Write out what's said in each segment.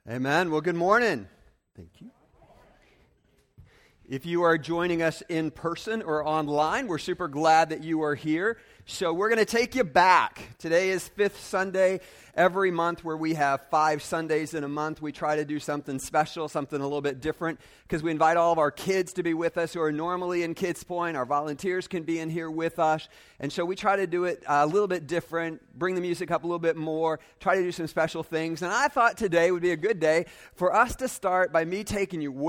Amen. Well, good morning. Thank you. If you are joining us in person or online, we're super glad that you are here. So we're going to take you back. Today is fifth Sunday every month where we have 5 Sundays in a month. We try to do something special, something a little bit different, because we invite all of our kids to be with us who are normally in Kids Point. Our volunteers can be in here with us. And so we try to do it a little bit different, bring the music up a little bit more, try to do some special things. And I thought today would be a good day for us to start by me taking you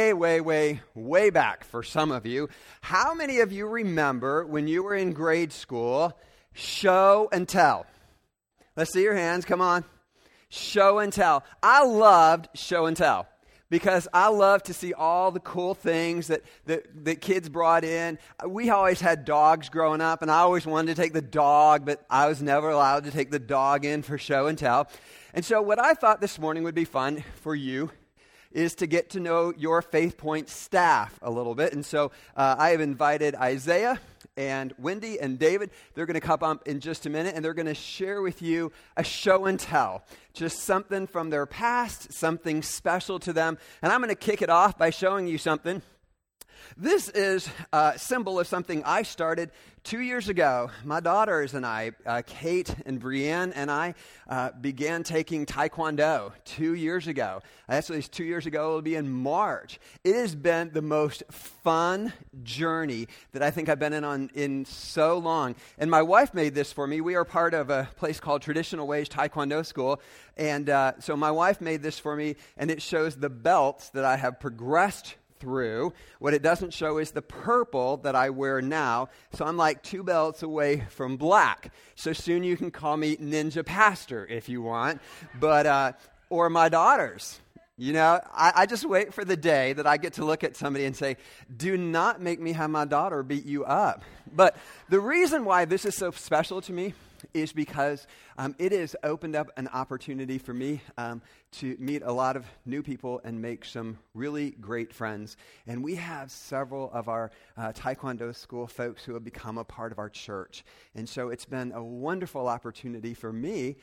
way back for some of you. How many of you remember when you were in grade school, show and tell? Let's see your hands. Come on. Show and tell. I loved show and tell because I love to see all the cool things that kids brought in. We always had dogs growing up, and I always wanted to take the dog, but I was never allowed to take the dog in for show and tell. And so what I thought this morning would be fun for you is to get to know your Faith Point staff a little bit. And so I have invited Isaiah and Wendy and David. They're going to come up in just a minute, and they're going to share with you a show and tell, just something from their past, something special to them. And I'm going to kick it off by showing you something. This is a symbol of something I started 2 years ago. My daughters and I, Kate and Brienne and I, began taking Taekwondo 2 years ago. Actually, it's 2 years ago. It'll be in March. It has been the most fun journey that I think I've been in so long. And my wife made this for me. We are part of a place called Traditional Ways Taekwondo School. And so my wife made this for me, and it shows the belts that I have progressed through. What it doesn't show is the purple that I wear now. So I'm like 2 belts away from black. So soon you can call me Ninja Pastor if you want. But, or my daughters. You know, I just wait for the day that I get to look at somebody and say, do not make me have my daughter beat you up. But the reason why this is so special to me is because it has opened up an opportunity for me to meet a lot of new people and make some really great friends. And we have several of our Taekwondo school folks who have become a part of our church. And so it's been a wonderful opportunity for me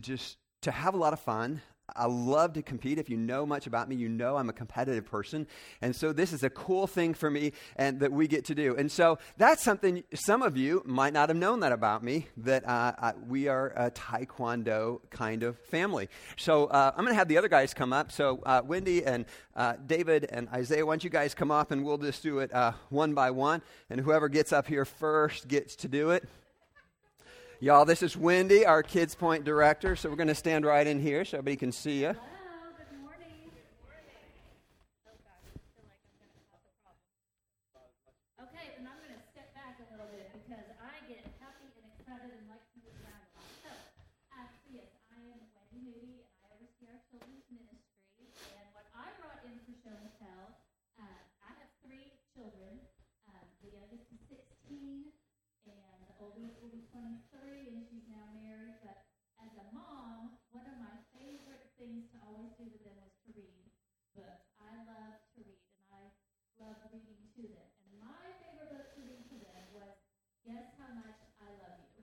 to have a lot of fun. I love to compete. If you know much about me, you know I'm a competitive person. And so this is a cool thing for me and that we get to do. And so that's something some of you might not have known that about me, that we are a Taekwondo kind of family. So I'm going to have the other guys come up. So Wendy and David and Isaiah, why don't you guys come up and we'll just do it one by one. And whoever gets up here first gets to do it. Y'all, this is Wendy, our Kids Point director, so we're going to stand right in here so everybody can see you. Hello, good morning. Oh, gosh, I feel like I'm going to cause a problem. Okay, then I'm going to step back a little bit because I get happy and excited and like to move around a lot. So, yes, I am Wendy Moody, and I oversee our children's ministry. And what I brought in for show and tell, I have 3 children. The youngest is 16. And the oldest will be 23, and she's now married. But as a mom, one of my favorite things to always do with them was to read books. I love to read, and I love reading to them. And my favorite book to read to them was Guess How Much I Love You.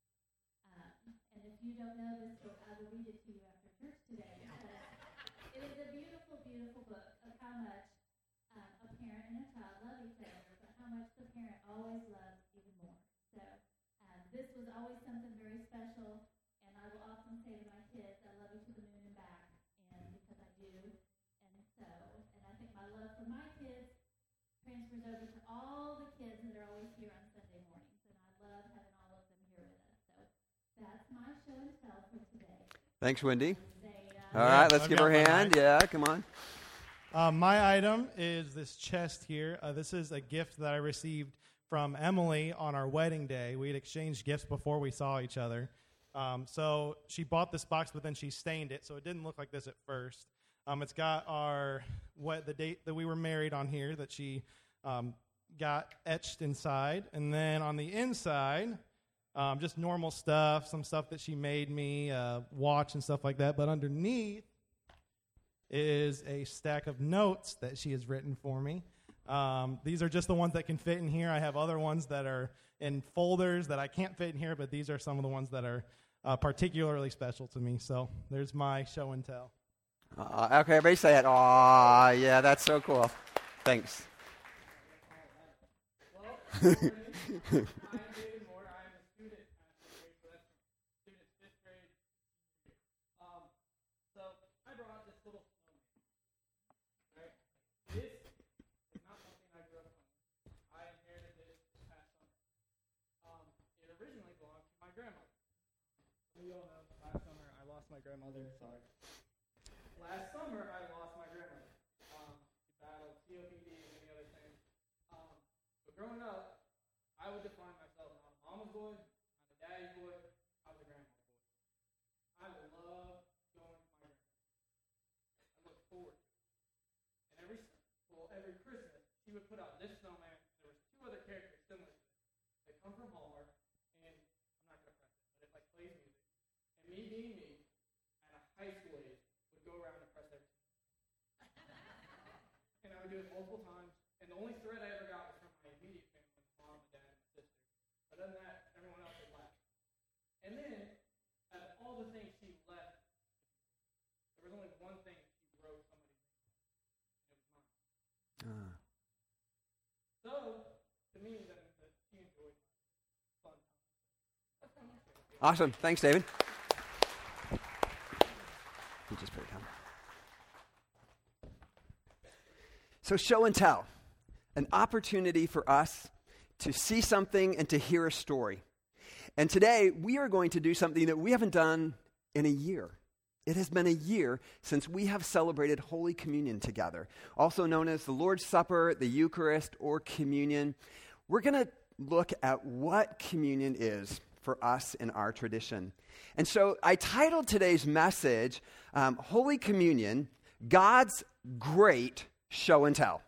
And if you don't know this book, I will read it to you after church today, because it is a beautiful, beautiful book of how much a parent and a child love each other, but how much the parent always loves even more. So this was always something very special, and I will often say to my kids, I love you to the moon and back, and because I do. And I think my love for my kids transfers over to all the kids that are always here on Sunday mornings, and I love having all of them here with us. So that's my show and tell for today. Thanks, Wendy. All right, let's give her a hand. Yeah, come on. My item is this chest here. This is a gift that I received from Emily on our wedding day. We had exchanged gifts before we saw each other. So she bought this box, but then she stained it, so it didn't look like this at first. It's got the date that we were married on here that she got etched inside. And then on the inside, just normal stuff, some stuff that she made me, watch and stuff like that. But underneath is a stack of notes that she has written for me. These are just the ones that can fit in here. I have other ones that are in folders that I can't fit in here, but these are some of the ones that are particularly special to me. So there's my show and tell. Okay, everybody say it. Aw, yeah, that's so cool. Thanks. I'm David Moore. I'm a student student fifth grade. So I brought this little snowman. Right? This is not something I grew up on. I inherited this past summer. It originally belonged to my grandmother. You all know last summer I lost my grandmother. Sorry. Last summer I lost my grandmother. She battled COPD and many other things. But growing up, I would define myself not a mama's boy, not a daddy's boy, I was a grandma's boy. I love going to my grandmother. I look forward to it. And every Christmas, she would put out this snowman. There was two other characters similar to this. They come from Hallmark, and I'm not going to press it, but it like plays music. And me being me, at a high school age, would go around and press everything. And I would do it multiple times. And the only thread I ever got was from my immediate family, my mom, my dad, and my sister. Other than that, everyone else had left. And then, out of all the things she left, there was only one thing she wrote somebody's name on, and it was mine. So, to me, that means that she enjoyed my fun time. Awesome. Thanks, David. You just put it down. So show and tell, an opportunity for us to see something and to hear a story. And today we are going to do something that we haven't done in a year. It has been a year since we have celebrated Holy Communion together, also known as the Lord's Supper, the Eucharist, or communion. We're going to look at what communion is for us in our tradition. And so I titled today's message, Holy Communion, God's Great Show and Tell.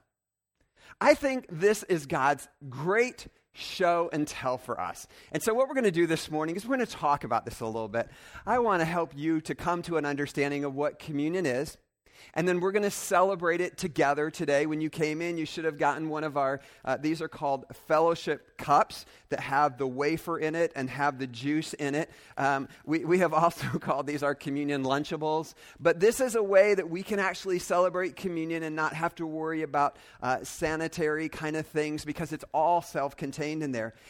I think this is God's great show and tell for us. And so what we're going to do this morning is we're going to talk about this a little bit. I want to help you to come to an understanding of what communion is. And then we're going to celebrate it together today. When you came in, you should have gotten one of our, these are called fellowship cups that have the wafer in it and have the juice in it. We have also called these our communion Lunchables. But this is a way that we can actually celebrate communion and not have to worry about sanitary kind of things because it's all self-contained in there.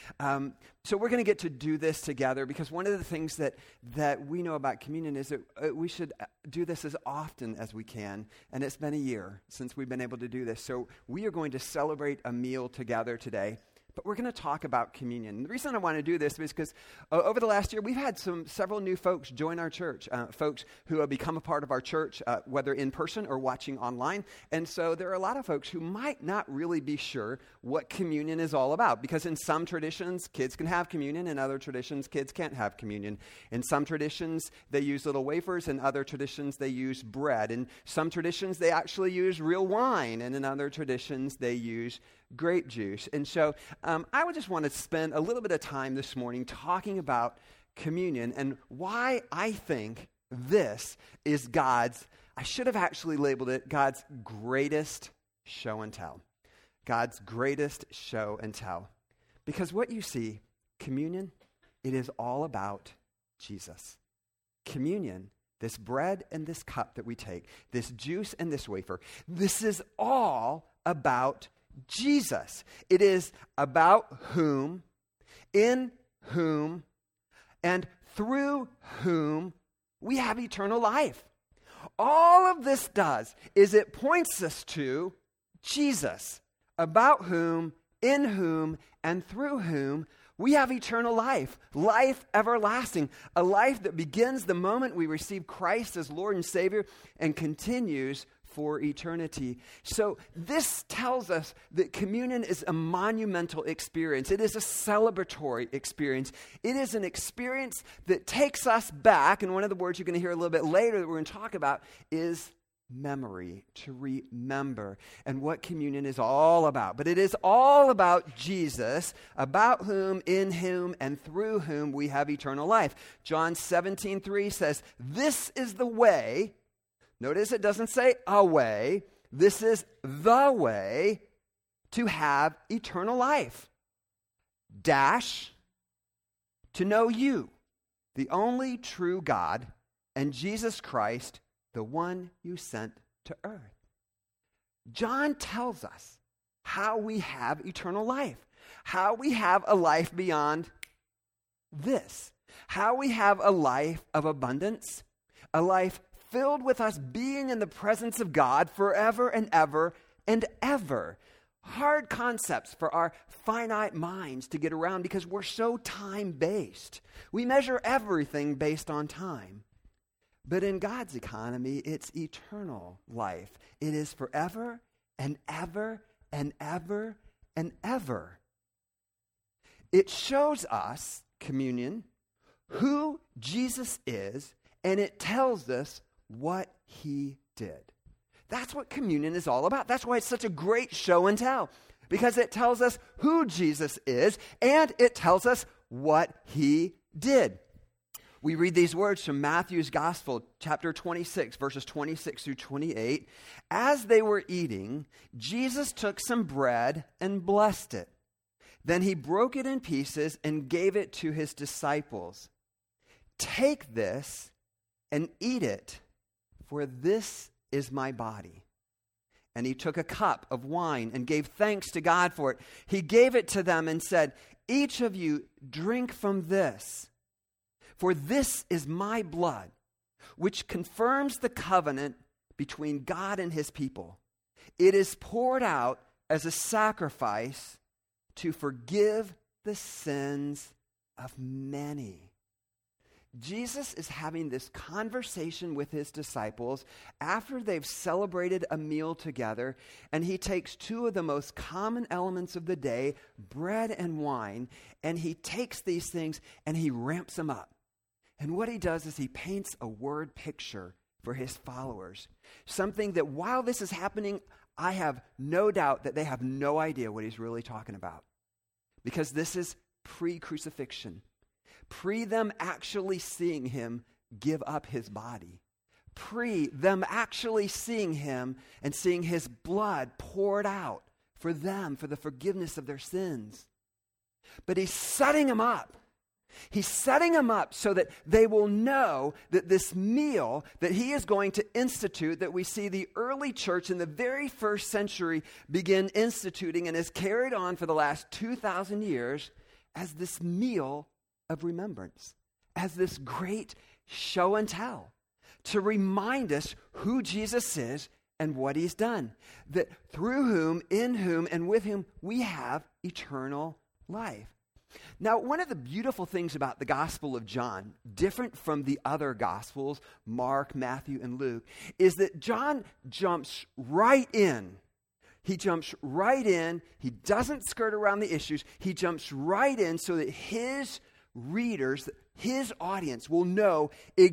So we're going to get to do this together because one of the things that we know about communion is that we should do this as often as we can. And it's been a year since we've been able to do this. So we are going to celebrate a meal together today. But we're going to talk about communion. And the reason I want to do this is because over the last year, we've had several new folks join our church, folks who have become a part of our church, whether in person or watching online. And so there are a lot of folks who might not really be sure what communion is all about. Because in some traditions, kids can have communion. In other traditions, kids can't have communion. In some traditions, they use little wafers. In other traditions, they use bread. In some traditions, they actually use real wine. And in other traditions, they use grape juice. And so I would just want to spend a little bit of time this morning talking about communion and why I think this is I should have actually labeled it God's greatest show and tell. God's greatest show and tell. Because what you see, communion, it is all about Jesus. Communion, this bread and this cup that we take, this juice and this wafer, this is all about Jesus. It is about whom, in whom, and through whom we have eternal life. All of this does is it points us to Jesus, about whom, in whom, and through whom we have eternal life, life everlasting, a life that begins the moment we receive Christ as Lord and Savior and continues for eternity. So this tells us that communion is a monumental experience. It is a celebratory experience. It is an experience that takes us back, and one of the words you're going to hear a little bit later that we're going to talk about is memory, to remember, and what communion is all about. But it is all about Jesus, about whom, in whom, and through whom we have eternal life. John 17:3 says, "This is the way." Notice it doesn't say a way. This is the way to have eternal life. Dash, to know you, the only true God, and Jesus Christ, the one you sent to earth. John tells us how we have eternal life, how we have a life beyond this, how we have a life of abundance, a life filled with us being in the presence of God forever and ever and ever. Hard concepts for our finite minds to get around because we're so time-based. We measure everything based on time. But in God's economy, it's eternal life. It is forever and ever and ever and ever. It shows us, communion, who Jesus is, and it tells us what he did. That's what communion is all about. That's why it's such a great show and tell, because it tells us who Jesus is, and it tells us what he did. We read these words from Matthew's Gospel, chapter 26, verses 26 through 28. As they were eating, Jesus took some bread and blessed it. Then he broke it in pieces and gave it to his disciples. Take this and eat it, for this is my body. And he took a cup of wine and gave thanks to God for it. He gave it to them and said, each of you drink from this, for this is my blood, which confirms the covenant between God and his people. It is poured out as a sacrifice to forgive the sins of many. Jesus is having this conversation with his disciples after they've celebrated a meal together, and he takes two of the most common elements of the day, bread and wine, and he takes these things and he ramps them up. And what he does is he paints a word picture for his followers, something that while this is happening, I have no doubt that they have no idea what he's really talking about, because this is pre-crucifixion. Pre them actually seeing him give up his body. Pre them actually seeing him and seeing his blood poured out for them, for the forgiveness of their sins. But he's setting them up. He's setting them up so that they will know that this meal that he is going to institute, that we see the early church in the very first century begin instituting and has carried on for the last 2,000 years as this meal of remembrance, as this great show and tell, to remind us who Jesus is and what he's done, that through whom, in whom, and with whom we have eternal life. Now, one of the beautiful things about the Gospel of John, different from the other Gospels, Mark, Matthew, and Luke, is that John jumps right in. He jumps right in. He doesn't skirt around the issues. He jumps right in so that his readers, his audience, will know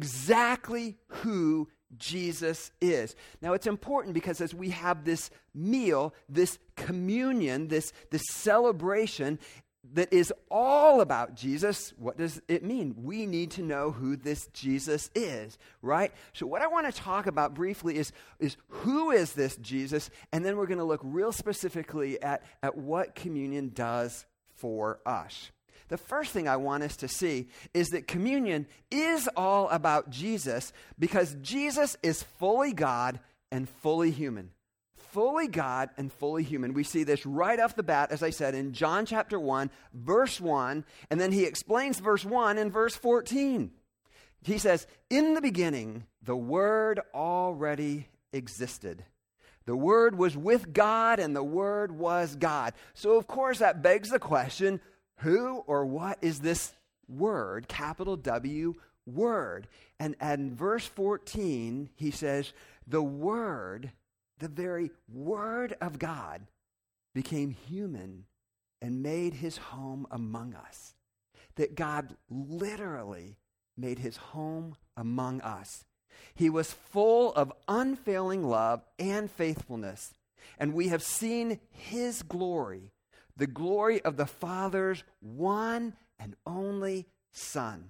exactly who Jesus is. Now, it's important because as we have this meal, this communion, this celebration that is all about Jesus, what does it mean? We need to know who this Jesus is, right? So what I want to talk about briefly is who is this Jesus, and then we're going to look real specifically at what communion does for us. The first thing I want us to see is that communion is all about Jesus because Jesus is fully God and fully human. Fully God and fully human. We see this right off the bat, as I said, in John chapter 1, verse 1, and then he explains verse 1 in verse 14. He says, in the beginning, the Word already existed. The Word was with God, and the Word was God. So, of course, that begs the question, who or what is this Word, capital W, Word? And in verse 14, he says, the Word, the very Word of God, became human and made his home among us. That God literally made his home among us. He was full of unfailing love and faithfulness, and we have seen his glory, the glory of the Father's one and only Son.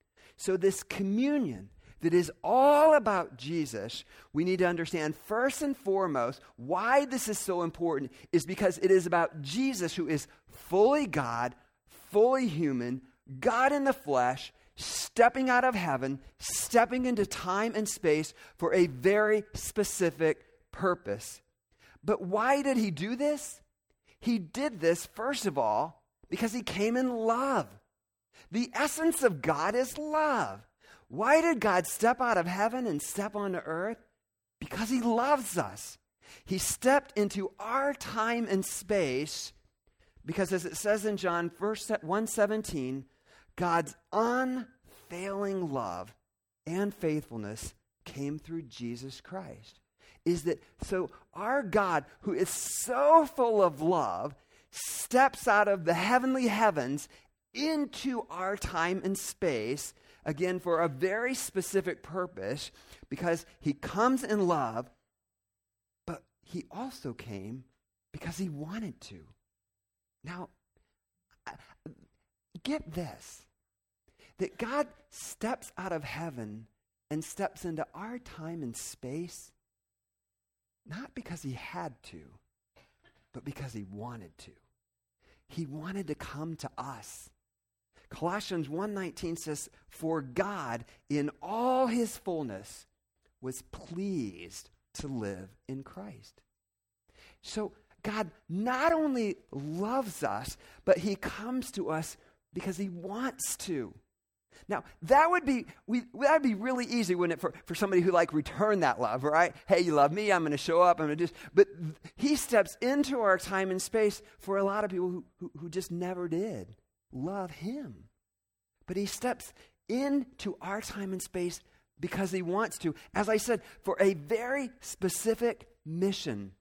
So this communion that is all about Jesus, we need to understand first and foremost why this is so important is because it is about Jesus, who is fully God, fully human, God in the flesh, stepping out of heaven, stepping into time and space for a very specific purpose. But why did he do this? He did this, first of all, because he came in love. The essence of God is love. Why did God step out of heaven and step onto earth? Because he loves us. He stepped into our time and space because, as it says in John 1:17, God's unfailing love and faithfulness came through Jesus Christ. So our God, who is so full of love, steps out of the heavenly heavens into our time and space, again, for a very specific purpose, because he comes in love, but he also came because he wanted to. Now, get this, that God steps out of heaven and steps into our time and space, not because he had to, but because he wanted to. He wanted to come to us. Colossians 1:19 says, "For God in all his fullness was pleased to live in Christ." So God not only loves us, but he comes to us because he wants to. Now, that would be really easy, wouldn't it, for somebody who returned that love, right? Hey, you love me, I'm going to show up, I'm going to do this. But he steps into our time and space for a lot of people who just never did love him. But he steps into our time and space because he wants to, as I said, for a very specific mission,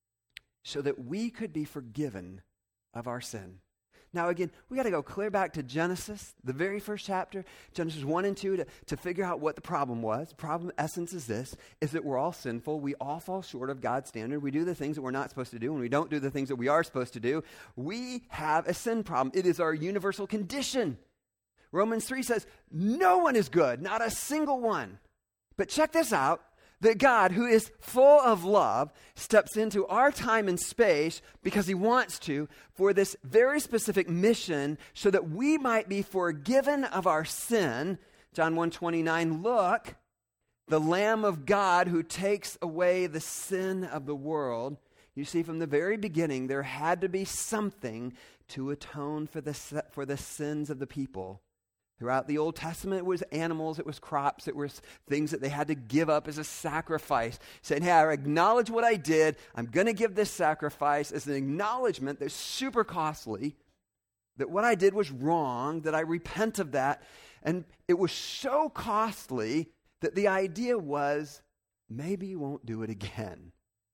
so that we could be forgiven of our sin. Now, again, we got to go clear back to Genesis, the very first chapter, Genesis 1 and 2, to figure out what the problem was. The problem, essence, is this, is that we're all sinful. We all fall short of God's standard. We do the things that we're not supposed to do, and we don't do the things that we are supposed to do. We have a sin problem. It is our universal condition. Romans 3 says, no one is good, not a single one. But check this out. That God, who is full of love, steps into our time and space because he wants to for this very specific mission so that we might be forgiven of our sin. John 1:29, look, the Lamb of God who takes away the sin of the world. You see, from the very beginning, there had to be something to atone for the sins of the people. Throughout the Old Testament, it was animals, it was crops, it was things that they had to give up as a sacrifice. Saying, hey, I acknowledge what I did. I'm going to give this sacrifice as an acknowledgement that's super costly, that what I did was wrong, that I repent of that. And it was so costly that the idea was, maybe you won't do it again.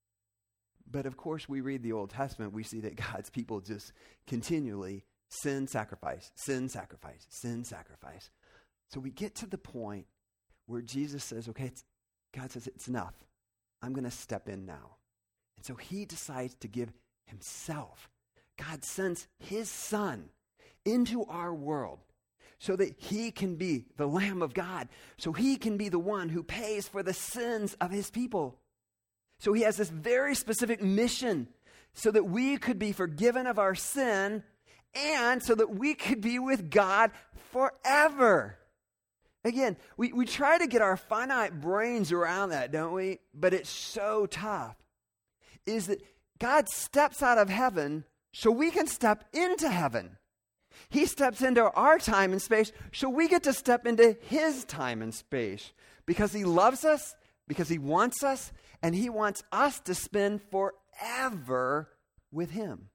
But of course, we read the Old Testament, we see that God's people just continually sin, sacrifice, sin, sacrifice, sin, sacrifice. So we get to the point where Jesus says, okay, God says, it's enough. I'm going to step in now. And so he decides to give himself. God sends his son into our world so that he can be the Lamb of God, so he can be the one who pays for the sins of his people. So he has this very specific mission so that we could be forgiven of our sin and so that we could be with God forever. Again, we try to get our finite brains around that, don't we? But it's so tough. Is that God steps out of heaven so we can step into heaven. He steps into our time and space so we get to step into his time and space. Because he loves us, because he wants us, and he wants us to spend forever with him.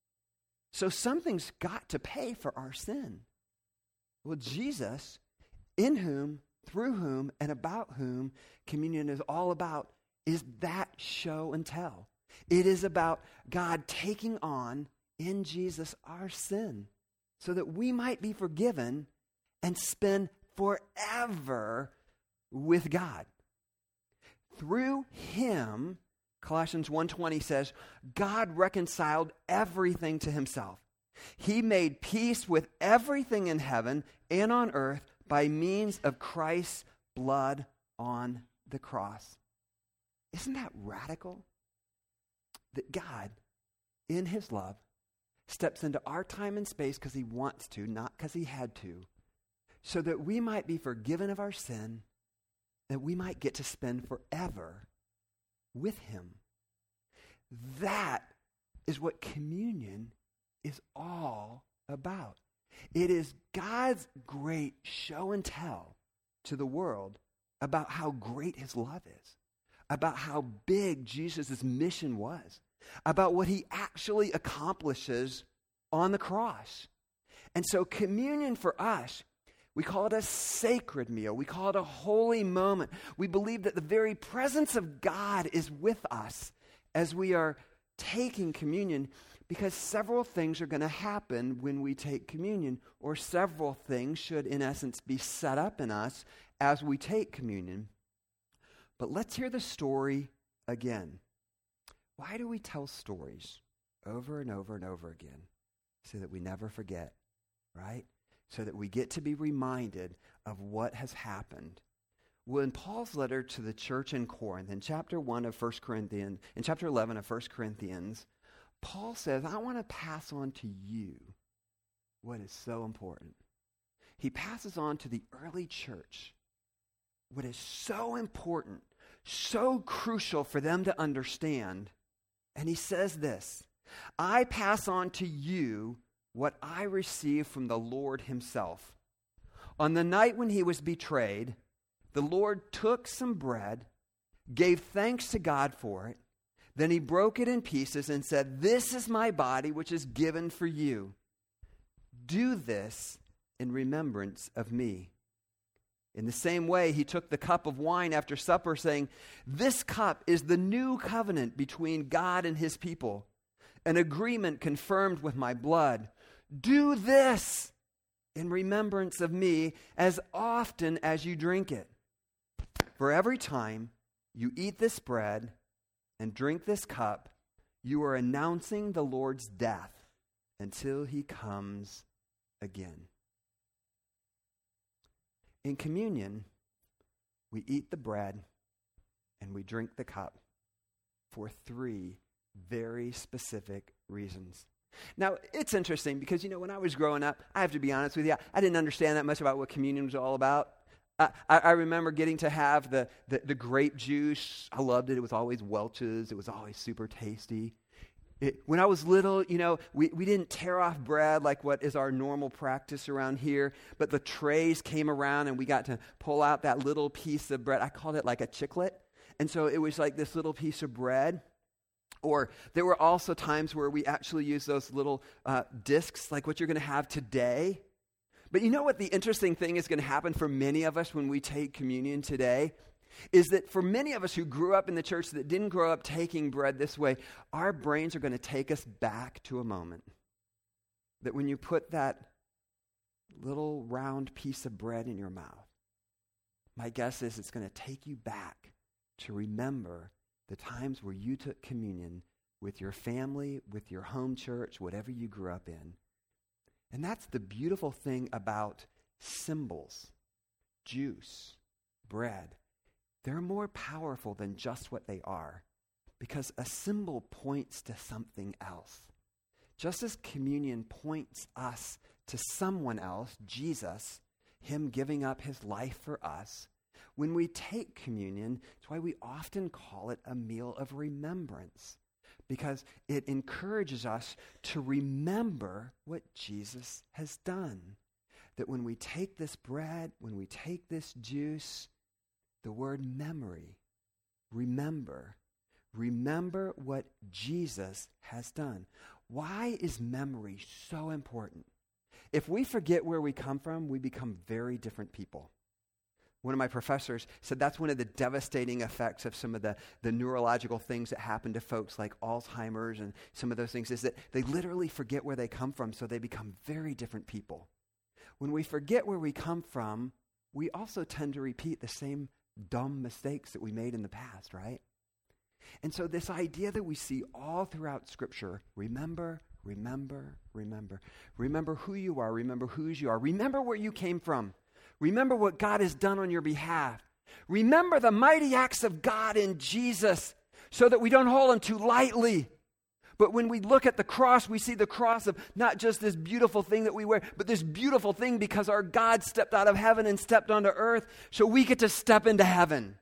So something's got to pay for our sin. Well, Jesus, in whom, through whom, and about whom communion is all about, is that show and tell. It is about God taking on in Jesus our sin so that we might be forgiven and spend forever with God. Through him, Colossians 1:20 says, God reconciled everything to himself. He made peace with everything in heaven and on earth by means of Christ's blood on the cross. Isn't that radical? That God, in his love, steps into our time and space because he wants to, not because he had to so that we might be forgiven of our sin, that we might get to spend forever with him. That is what communion is all about. It is God's great show and tell to the world about how great his love is, about how big Jesus' mission was, about what he actually accomplishes on the cross. And so communion for us, we call it a sacred meal. We call it a holy moment. We believe that the very presence of God is with us as we are taking communion, because several things are going to happen when we take communion, or several things should, in essence, be set up in us as we take communion. But let's hear the story again. Why do we tell stories over and over and over again? So that we never forget, right? So that we get to be reminded of what has happened. Well, in Paul's letter to the church in Corinth, in chapter 11 of 1 Corinthians, Paul says, I want to pass on to you what is so important. He passes on to the early church what is so important, so crucial for them to understand. And he says this, I pass on to you what I received from the Lord himself. On the night when he was betrayed, the Lord took some bread, gave thanks to God for it. Then he broke it in pieces and said, this is my body, which is given for you. Do this in remembrance of me. In the same way, he took the cup of wine after supper, saying, this cup is the new covenant between God and his people, an agreement confirmed with my blood. Do this in remembrance of me as often as you drink it. For every time you eat this bread and drink this cup, you are announcing the Lord's death until he comes again. In communion, we eat the bread and we drink the cup for three very specific reasons. Now, it's interesting because, when I was growing up, I have to be honest with you, I didn't understand that much about what communion was all about. I remember getting to have the grape juice. I loved it. It was always Welch's. It was always super tasty. When I was little, we didn't tear off bread like what is our normal practice around here, but the trays came around and we got to pull out that little piece of bread. I called it like a chiclet. And so it was like this little piece of bread. Or there were also times where we actually used those little discs like what you're going to have today. But you know what the interesting thing is going to happen for many of us when we take communion today? Is that for many of us who grew up in the church that didn't grow up taking bread this way, our brains are going to take us back to a moment. That when you put that little round piece of bread in your mouth, my guess is it's going to take you back to remember the times where you took communion with your family, with your home church, whatever you grew up in. And that's the beautiful thing about symbols, juice, bread. They're more powerful than just what they are, because a symbol points to something else. Just as communion points us to someone else, Jesus, him giving up his life for us, when we take communion, it's why we often call it a meal of remembrance, because it encourages us to remember what Jesus has done. That when we take this bread, when we take this juice, the word memory, remember what Jesus has done. Why is memory so important? If we forget where we come from, we become very different people. One of my professors said that's one of the devastating effects of some of the neurological things that happen to folks like Alzheimer's and some of those things, is that they literally forget where they come from, so they become very different people. When we forget where we come from, we also tend to repeat the same dumb mistakes that we made in the past, right? And so this idea that we see all throughout Scripture, remember who you are, remember whose you are, remember where you came from. Remember what God has done on your behalf. Remember the mighty acts of God in Jesus so that we don't hold them too lightly. But when we look at the cross, we see the cross of not just this beautiful thing that we wear, but this beautiful thing because our God stepped out of heaven and stepped onto earth, so we get to step into heaven.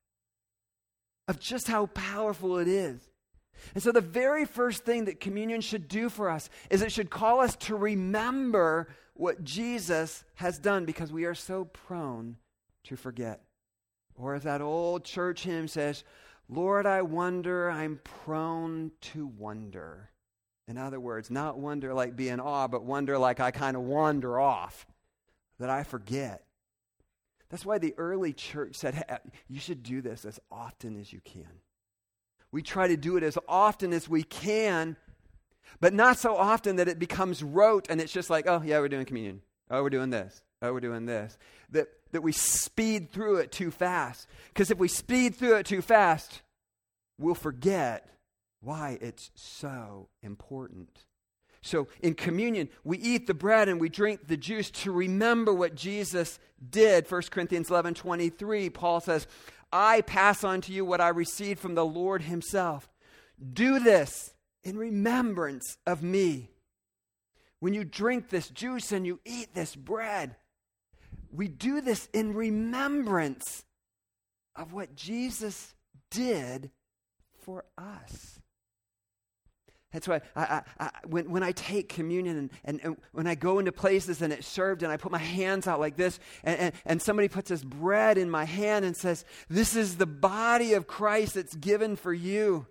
Of just how powerful it is. And so the very first thing that communion should do for us is it should call us to remember what Jesus has done, because we are so prone to forget. Or as that old church hymn says, Lord, I wonder, I'm prone to wonder. In other words, not wonder like be in awe, but wonder like I kind of wander off, that I forget. That's why the early church said, hey, you should do this as often as you can. We try to do it as often as we can, but not so often that it becomes rote and it's just like, oh, yeah, we're doing communion. Oh, we're doing this. Oh, we're doing this. That we speed through it too fast. Because if we speed through it too fast, we'll forget why it's so important. So in communion, we eat the bread and we drink the juice to remember what Jesus did. 1 Corinthians 11:23, Paul says, I pass on to you what I received from the Lord himself. Do this in remembrance of me. When you drink this juice and you eat this bread, we do this in remembrance of what Jesus did for us. That's why when I take communion and when I go into places and it's served and I put my hands out like this and somebody puts this bread in my hand and says, this is the body of Christ that's given for you.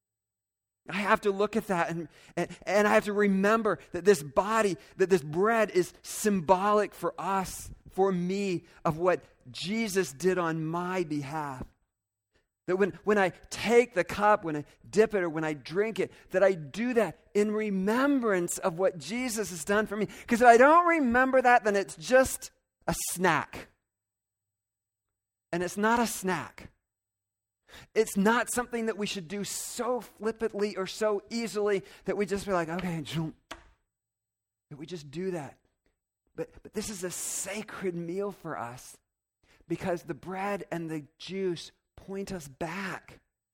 I have to look at that and I have to remember that this body, that this bread is symbolic for us, for me, of what Jesus did on my behalf. That when I take the cup, when I dip it or when I drink it, that I do that in remembrance of what Jesus has done for me. Because if I don't remember that, then it's just a snack. And it's not a snack. It's not something that we should do so flippantly or so easily that we just be like, okay, that we just do that. But this is a sacred meal for us because the bread and the juice point us back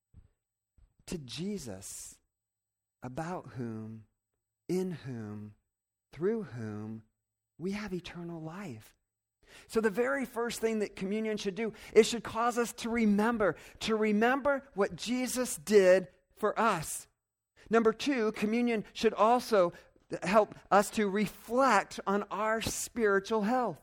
to Jesus, about whom, in whom, through whom we have eternal life. So the very first thing that communion should do, it should cause us to remember what Jesus did for us. Number two, communion should also help us to reflect on our spiritual health.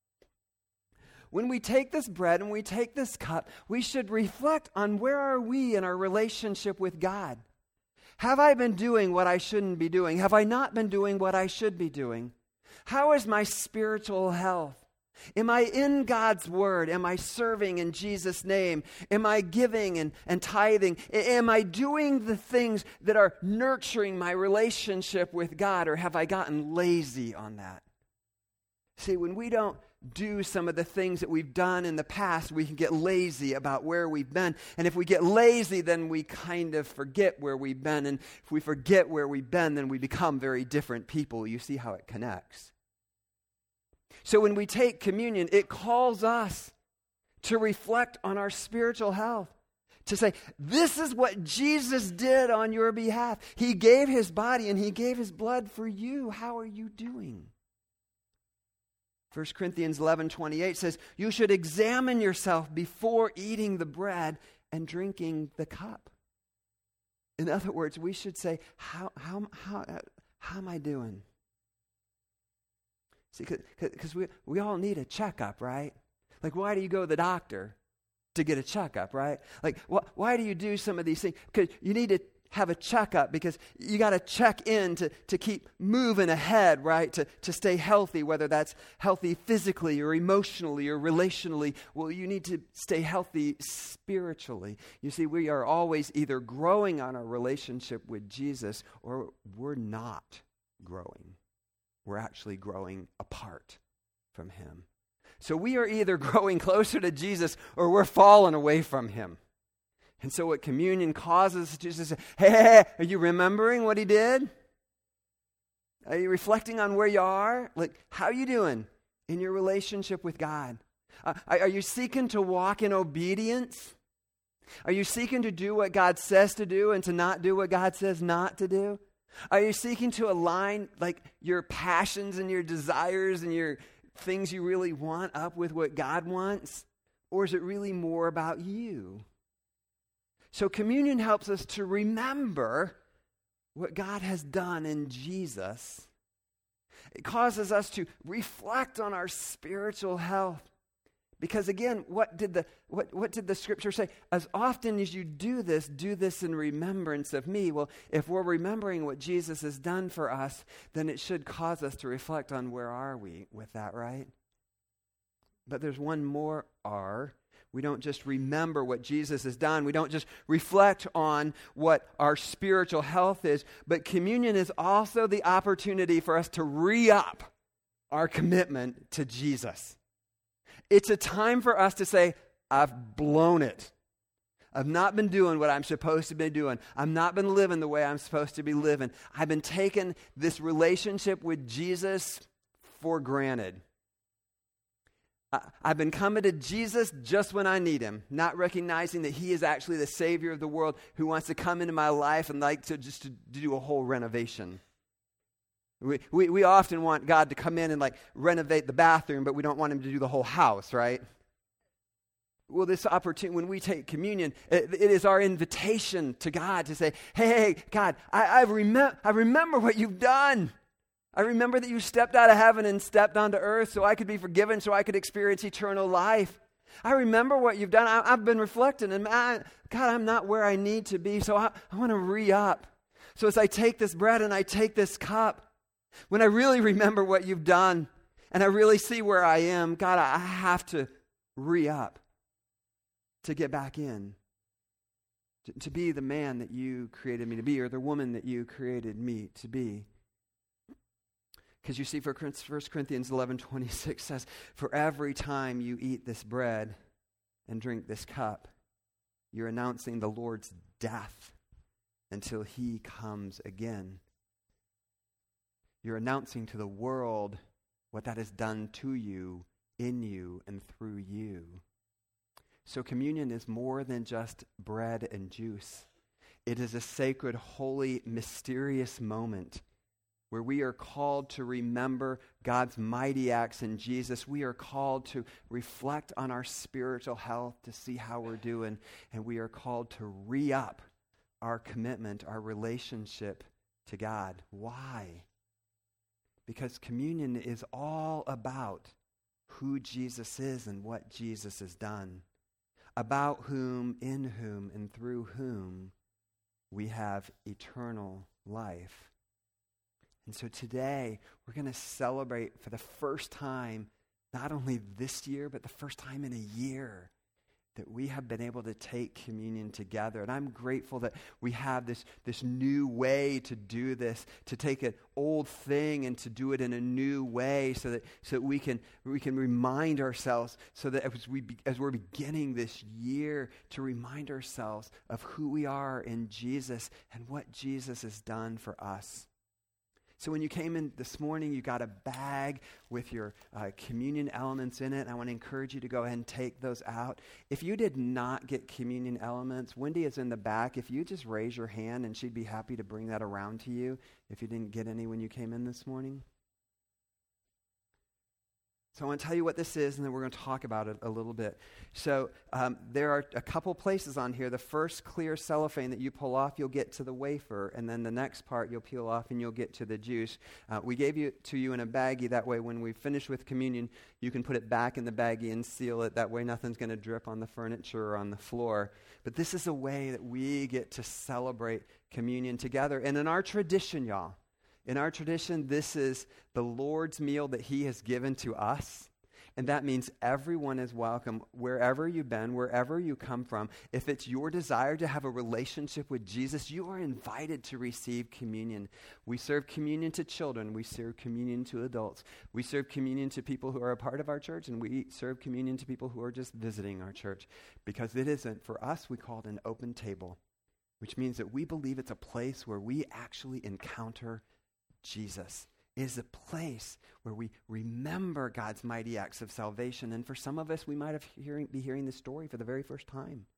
When we take this bread and we take this cup, we should reflect on where are we in our relationship with God. Have I been doing what I shouldn't be doing? Have I not been doing what I should be doing? How is my spiritual health? Am I in God's word? Am I serving in Jesus' name? Am I giving and tithing? Am I doing the things that are nurturing my relationship with God, or have I gotten lazy on that? See, when we don't do some of the things that we've done in the past, we can get lazy about where we've been. And if we get lazy, then we kind of forget where we've been. And if we forget where we've been, then we become very different people. You see how it connects. So when we take communion, it calls us to reflect on our spiritual health. To say, this is what Jesus did on your behalf. He gave his body and he gave his blood for you. How are you doing? 1 Corinthians 11:28 says, you should examine yourself before eating the bread and drinking the cup. In other words, we should say, how am I doing? See, because we all need a checkup, right? Like, why do you go to the doctor? To get a checkup, right? Like, why do you do some of these things? Because you need to have a checkup, because you got to check in to keep moving ahead, right? To stay healthy, whether that's healthy physically or emotionally or relationally. Well, you need to stay healthy spiritually. You see, we are always either growing on our relationship with Jesus or we're not growing. We're actually growing apart from him. So we are either growing closer to Jesus or we're falling away from him. And so what communion causes us to say, hey, are you remembering what he did? Are you reflecting on where you are? Like, how are you doing in your relationship with God? Are you seeking to walk in obedience? Are you seeking to do what God says to do and to not do what God says not to do? Are you seeking to align like your passions and your desires and your things you really want up with what God wants? Or is it really more about you? So communion helps us to remember what God has done in Jesus. It causes us to reflect on our spiritual health. Because again, what did the scripture say? As often as you do this in remembrance of me. Well, if we're remembering what Jesus has done for us, then it should cause us to reflect on where are we with that, right? But there's one more R. We don't just remember what Jesus has done. We don't just reflect on what our spiritual health is. But communion is also the opportunity for us to re-up our commitment to Jesus. It's a time for us to say, I've blown it. I've not been doing what I'm supposed to be doing. I've not been living the way I'm supposed to be living. I've been taking this relationship with Jesus for granted. I've been coming to Jesus just when I need him, not recognizing that he is actually the Savior of the world who wants to come into my life and like to do a whole renovation. We often want God to come in and like renovate the bathroom, but we don't want him to do the whole house, right? Well, this opportunity, when we take communion, it is our invitation to God to say, hey, God, I remember what you've done. I remember that you stepped out of heaven and stepped onto earth so I could be forgiven, so I could experience eternal life. I remember what you've done. I've been reflecting, and God, I'm not where I need to be, so I want to re-up. So as I take this bread and I take this cup, when I really remember what you've done and I really see where I am, God, I have to re-up to get back in, to be the man that you created me to be or the woman that you created me to be. Because you see, for 1 Corinthians 11:26 says, for every time you eat this bread and drink this cup, you're announcing the Lord's death until he comes again. You're announcing to the world what that has done to you, in you, and through you. So communion is more than just bread and juice. It is a sacred, holy, mysterious moment where we are called to remember God's mighty acts in Jesus. We are called to reflect on our spiritual health to see how we're doing, and we are called to re-up our commitment, our relationship to God. Why? Because communion is all about who Jesus is and what Jesus has done, about whom, in whom, and through whom we have eternal life. And so today, we're going to celebrate for the first time, not only this year, but the first time in a year, that we have been able to take communion together. And I'm grateful that we have this new way to do this, to take an old thing and to do it in a new way so that we can remind ourselves, so that as we're beginning this year, to remind ourselves of who we are in Jesus and what Jesus has done for us. So when you came in this morning, you got a bag with your communion elements in it. I want to encourage you to go ahead and take those out. If you did not get communion elements, Wendy is in the back. If you just raise your hand, and she'd be happy to bring that around to you if you didn't get any when you came in this morning. So I want to tell you what this is, and then we're going to talk about it a little bit. So there are a couple places on here. The first clear cellophane that you pull off, you'll get to the wafer, and then the next part you'll peel off and you'll get to the juice. We gave it to you in a baggie. That way when we finish with communion, you can put it back in the baggie and seal it. That way nothing's going to drip on the furniture or on the floor. But this is a way that we get to celebrate communion together. And in our tradition, y'all, in our tradition, this is the Lord's meal that he has given to us. And that means everyone is welcome wherever you've been, wherever you come from. If it's your desire to have a relationship with Jesus, you are invited to receive communion. We serve communion to children. We serve communion to adults. We serve communion to people who are a part of our church, and we serve communion to people who are just visiting our church. Because it isn't, for us, we call it an open table, which means that we believe it's a place where we actually encounter Jesus. It is a place where we remember God's mighty acts of salvation. And for some of us, we might be hearing this story for the very first time.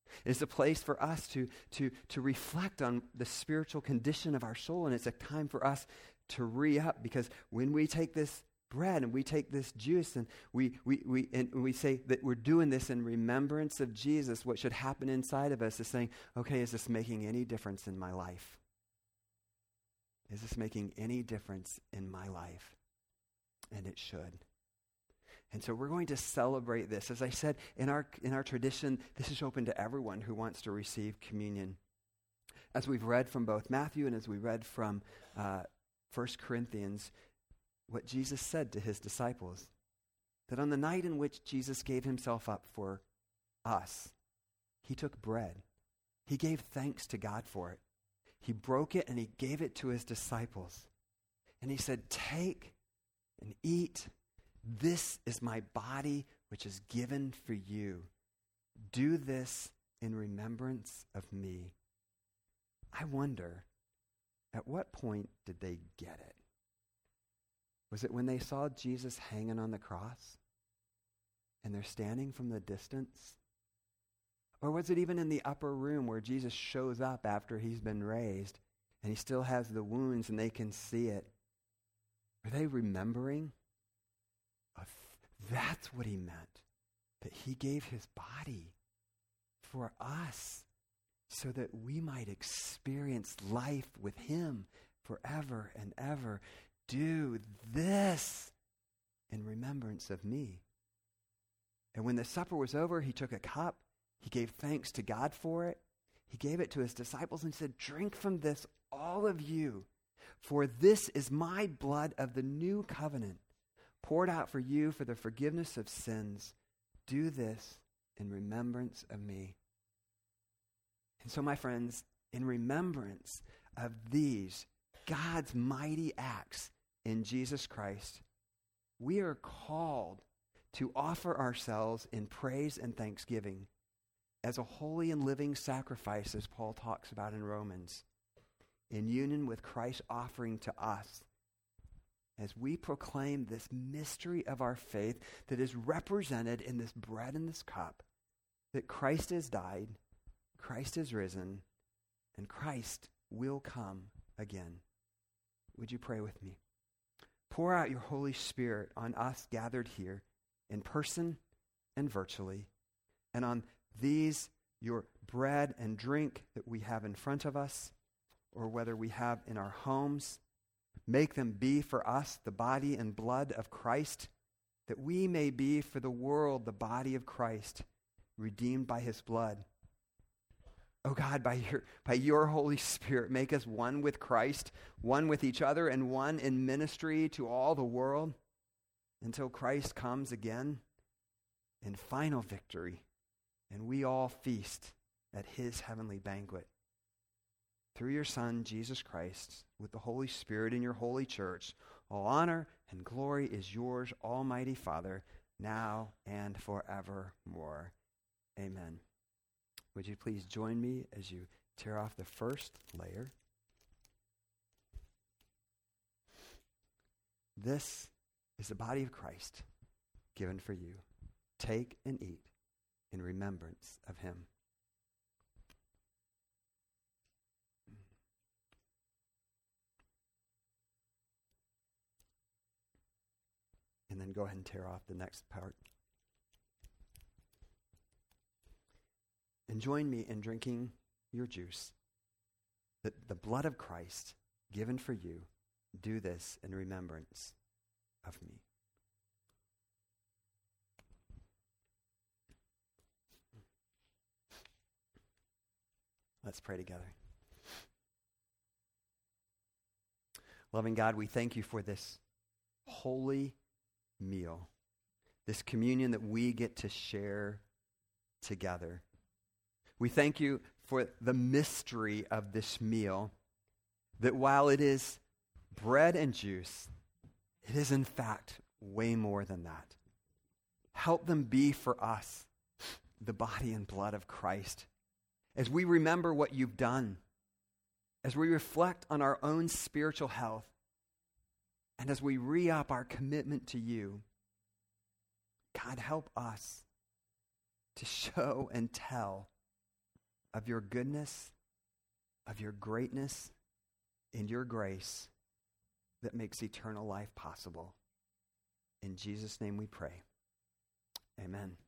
It's a place for us to reflect on the spiritual condition of our soul, and it's a time for us to re-up, because when we take this bread and we take this juice and we say that we're doing this in remembrance of Jesus, what should happen inside of us is saying, okay, is this making any difference in my life? Is this making any difference in my life? And it should. And so we're going to celebrate this. As I said, in our tradition, this is open to everyone who wants to receive communion. As we've read from both Matthew and as we read from 1 Corinthians, what Jesus said to his disciples, that on the night in which Jesus gave himself up for us, he took bread. He gave thanks to God for it. He broke it and he gave it to his disciples. And he said, take and eat. This is my body, which is given for you. Do this in remembrance of me. I wonder, at what point did they get it? Was it when they saw Jesus hanging on the cross and they're standing from the distance? Or was it even in the upper room where Jesus shows up after he's been raised and he still has the wounds and they can see it? Are they remembering? That's what he meant, that he gave his body for us so that we might experience life with him forever and ever. Do this in remembrance of me. And when the supper was over, he took a cup. He gave thanks to God for it. He gave it to his disciples and said, drink from this, all of you, for this is my blood of the new covenant, poured out for you for the forgiveness of sins. Do this in remembrance of me. And so, my friends, in remembrance of these, God's mighty acts in Jesus Christ, we are called to offer ourselves in praise and thanksgiving as a holy and living sacrifice, as Paul talks about in Romans, in union with Christ's offering to us, as we proclaim this mystery of our faith that is represented in this bread and this cup, that Christ has died, Christ has risen, and Christ will come again. Would you pray with me? Pour out your Holy Spirit on us gathered here in person and virtually, and on these, your bread and drink that we have in front of us, or whether we have in our homes. Make them be for us the body and blood of Christ, that we may be for the world the body of Christ, redeemed by his blood. Oh God, by your Holy Spirit, make us one with Christ, one with each other, and one in ministry to all the world, until Christ comes again in final victory, and we all feast at his heavenly banquet. Through your Son, Jesus Christ, with the Holy Spirit in your holy church, all honor and glory is yours, Almighty Father, now and forevermore. Amen. Would you please join me as you tear off the first layer? This is the body of Christ given for you. Take and eat in remembrance of him. And then go ahead and tear off the next part. And join me in drinking your juice, the blood of Christ given for you. Do this in remembrance of me. Let's pray together. Loving God, we thank you for this holy meal, this communion that we get to share together. We thank you for the mystery of this meal, that while it is bread and juice, it is in fact way more than that. Help them be for us the body and blood of Christ. As we remember what you've done, as we reflect on our own spiritual health, and as we re-up our commitment to you, God, help us to show and tell of your goodness, of your greatness, and your grace that makes eternal life possible. In Jesus' name we pray. Amen.